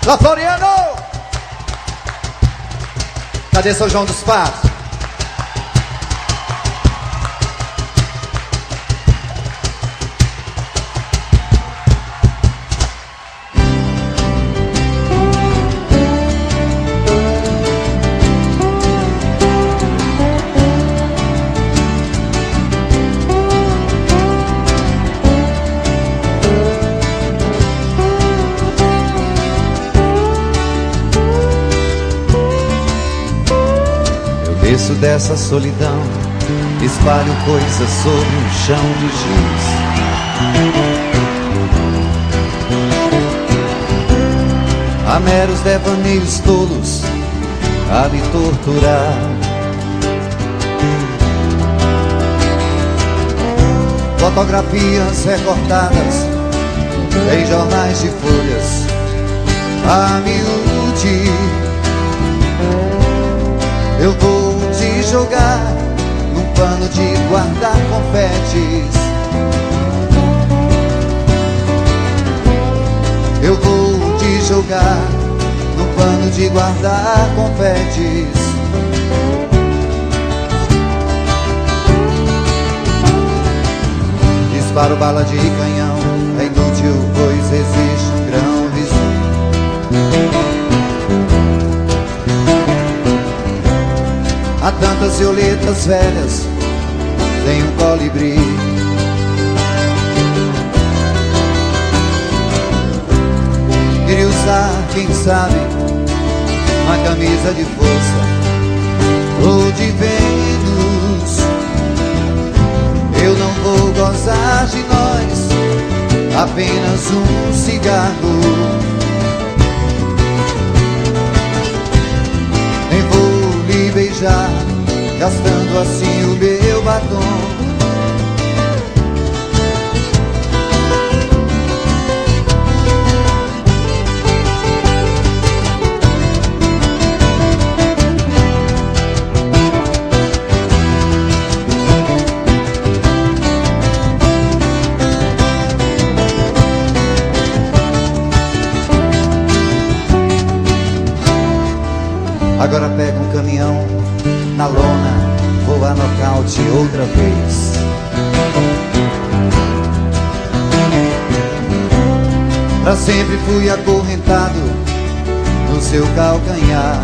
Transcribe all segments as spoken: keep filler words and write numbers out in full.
Lá Floriano! Cadê São João dos Patos? Desço dessa solidão, espalho coisas sobre um chão de giz. Há meros devaneios tolos a me torturar. Fotografias recortadas em jornais de folhas a miúde. Eu vou te jogar num pano de guardar confetes. Eu vou te jogar num pano de guardar confetes. Disparo bala de canhão, é inútil, pois existe um grão vizinho. Há tantas violetas velhas, tem um colibri. Queria usar, quem sabe, uma camisa de força ou de Vênus. Eu não vou gozar de nós, apenas um cigarro. Nem vou lhe beijar, gastando assim o meu batom. Agora pego um caminhão na lona, vou a nocaute outra vez. Pra sempre fui acorrentado no seu calcanhar.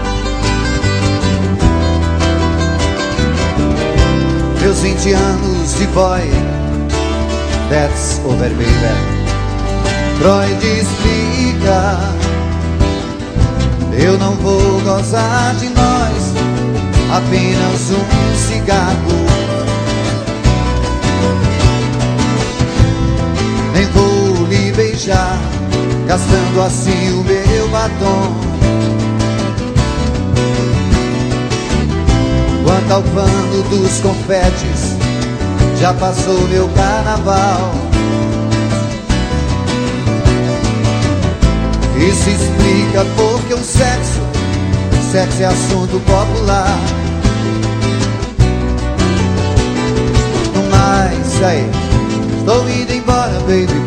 Meus vinte anos de boy, that's over, baby. Freud explica. Eu não vou gozar de nós, apenas um cigarro. Nem vou lhe beijar, gastando assim o meu batom. Quanto ao pano dos confetes, já passou meu carnaval. Isso explica porque o sexo, o sexo é assunto popular. Mas aí, estou indo embora, baby.